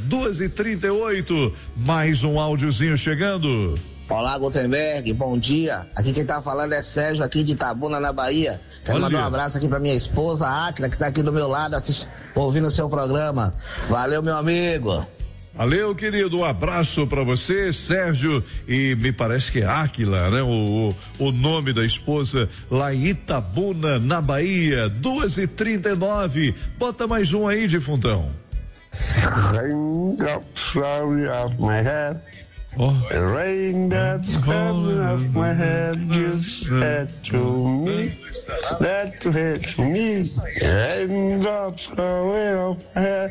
2h38, mais um áudiozinho chegando. Olá, Gutenberg, bom dia. Aqui quem tá falando é Sérgio, aqui de Itabuna, na Bahia. Quero mandar um abraço aqui pra minha esposa, Áquila, que tá aqui do meu lado, ouvindo o seu programa. Valeu, meu amigo. Valeu, querido, um abraço pra você, Sérgio, e me parece que é Áquila, né? O nome da esposa lá em Itabuna, na Bahia, 2h39. Bota mais um aí, defuntão. Raindrops falling off my head. Raindrops falling off my head. You said to me that you hate me. Raindrops falling off my head.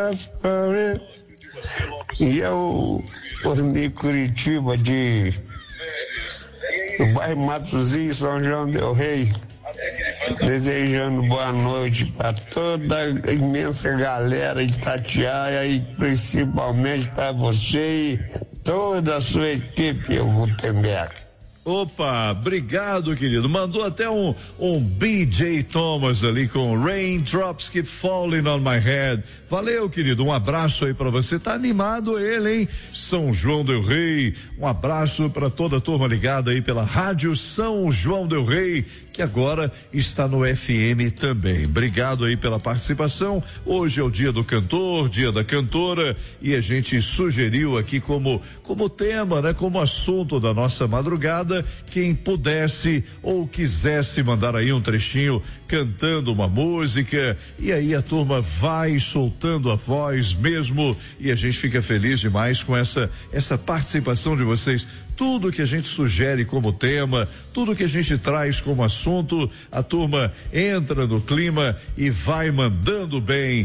E eu de Curitiba, do bairro Matozinho, São João del Rei, desejando boa noite para toda a imensa galera de Itatiaia e principalmente para você e toda a sua equipe, Gutenberg. Opa, obrigado, querido. Mandou até um B.J. Thomas ali com Raindrops Keep Falling on My Head. Valeu, querido. Um abraço aí pra você. Tá animado ele, hein? São João del Rei. Um abraço pra toda a turma ligada aí pela Rádio São João del Rei, que agora está no FM também. Obrigado aí pela participação. Hoje é o dia do cantor, dia da cantora, e a gente sugeriu aqui como tema, né? Como assunto da nossa madrugada, quem pudesse ou quisesse mandar aí um trechinho cantando uma música, e aí a turma vai soltando a voz mesmo, e a gente fica feliz demais com essa participação de vocês. Tudo que a gente sugere como tema, tudo que a gente traz como assunto, a turma entra no clima e vai mandando bem.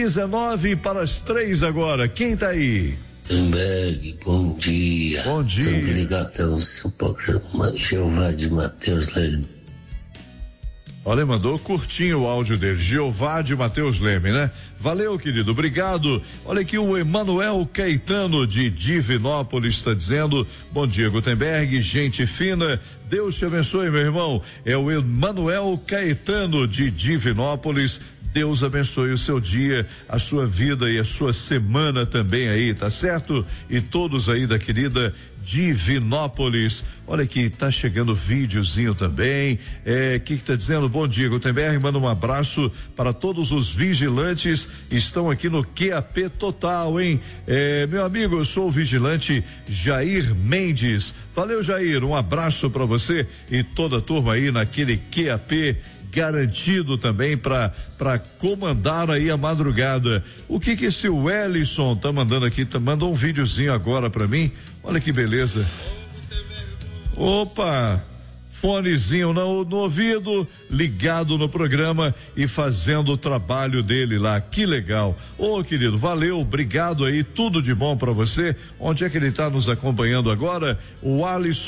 2:55 agora. Quem tá aí? Gutenberg, bom dia. Bom dia. Estamos ligados ao seu programa, Jeová de Matheus Leme. Olha, mandou curtinho o áudio dele, Jeová de Matheus Leme, né? Valeu, querido, obrigado. Olha aqui o Emanuel Caetano de Divinópolis está dizendo: bom dia, Gutenberg, gente fina, Deus te abençoe, meu irmão. É o Emanuel Caetano de Divinópolis. Deus abençoe o seu dia, a sua vida e a sua semana também aí, tá certo? E todos aí da querida Divinópolis. Olha aqui, tá chegando videozinho também. Que tá dizendo? Bom dia, Gutenberg, manda um abraço para todos os vigilantes, estão aqui no QAP Total, hein? Meu amigo, eu sou o vigilante Jair Mendes. Valeu, Jair, um abraço para você e toda a turma aí naquele QAP garantido também para comandar aí a madrugada. O que esse Wellison tá mandando aqui? Mandou um videozinho agora para mim. Olha que beleza. Opa! Fonezinho no ouvido, ligado no programa e fazendo o trabalho dele lá. Que legal. Ô, querido, valeu, obrigado aí, tudo de bom pra você. Onde é que ele tá nos acompanhando agora? O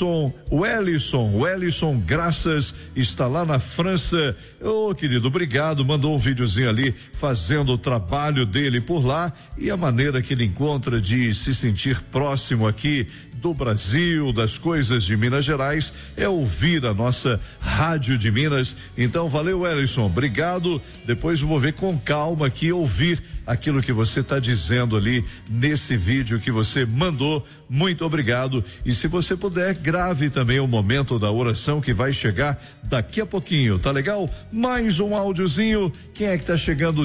Wellison Graças está lá na França. Ô, querido, obrigado, mandou um videozinho ali fazendo o trabalho dele por lá e a maneira que ele encontra de se sentir próximo aqui do Brasil, das coisas de Minas Gerais, é ouvir a nossa Rádio de Minas. Então, valeu, Ellison, obrigado. Depois eu vou ver com calma aqui, ouvir aquilo que você está dizendo ali nesse vídeo que você mandou. Muito obrigado. E se você puder, grave também o momento da oração que vai chegar daqui a pouquinho, tá legal? Mais um áudiozinho. Quem é que tá chegando?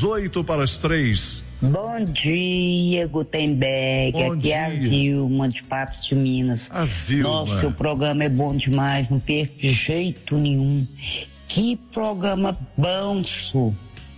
2:55. Bom dia, Gutenberg. Aqui é a Vilma de Patos de Minas. A Vilma. Nossa, seu programa é bom demais, não perco de jeito nenhum. Que programa bom, Su.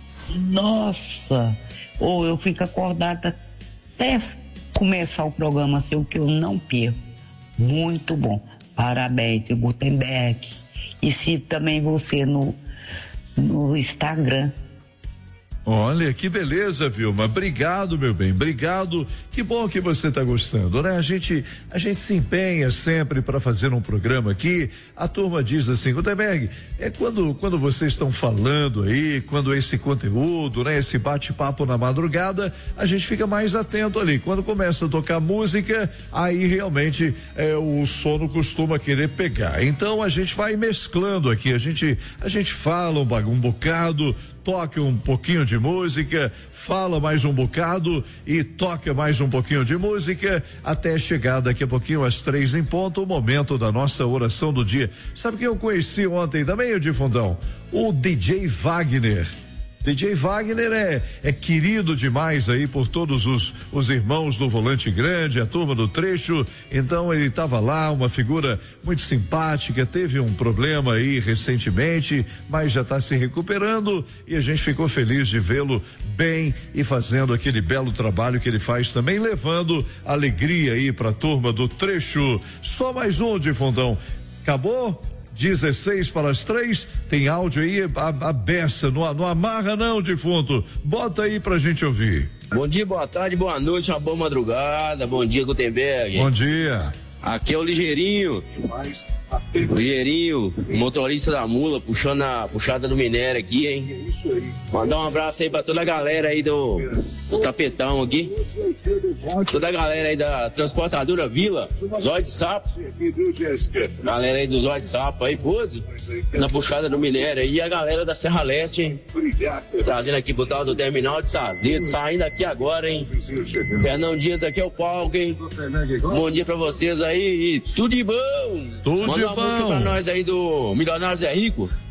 Nossa, eu fico acordada até começar o programa seu, que eu não perco. Muito bom. Parabéns, Gutenberg. E siga também você no Instagram. Olha, que beleza, Vilma. Obrigado, meu bem. Obrigado. Que bom que você está gostando, né? A gente se empenha sempre para fazer um programa aqui. A turma diz assim: Gutenberg, quando vocês estão falando aí, quando esse conteúdo, né, esse bate-papo na madrugada, a gente fica mais atento ali. Quando começa a tocar música, aí realmente o sono costuma querer pegar. Então a gente vai mesclando aqui. A gente fala um bocado, toca um pouquinho de música, fala mais um bocado e toca mais um pouquinho de música, até chegar daqui a pouquinho às 3 em ponto, o momento da nossa oração do dia. Sabe quem eu conheci ontem também, Edifundão? O DJ Wagner. DJ Wagner é querido demais aí por todos os irmãos do Volante Grande, a turma do Trecho. Então ele estava lá, uma figura muito simpática, teve um problema aí recentemente, mas já está se recuperando e a gente ficou feliz de vê-lo bem e fazendo aquele belo trabalho que ele faz também, levando alegria aí para a turma do Trecho. Só mais um, Difundão. Acabou? 2:45, tem áudio aí, a beça, não amarra não, defunto, bota aí pra gente ouvir. Bom dia, boa tarde, boa noite, uma boa madrugada, bom dia, Gutenberg. Bom dia. Aqui é o Ligeirinho, motorista da mula, puxando a puxada do minério aqui, hein? Mandar um abraço aí pra toda a galera aí do Tapetão aqui. Toda a galera aí da transportadora Vila, Zóio de Sapo. Galera aí do Zóio de Sapo aí, pose, na puxada do minério aí. E a galera da Serra Leste, hein? Trazendo aqui pro tal do terminal de Sazedo, saindo aqui agora, hein? Fernão Dias aqui é o palco, hein? Bom dia pra vocês aí e tudo de bom! Tudo Manda de uma bom! música pra nós aí do Milionários é Rico.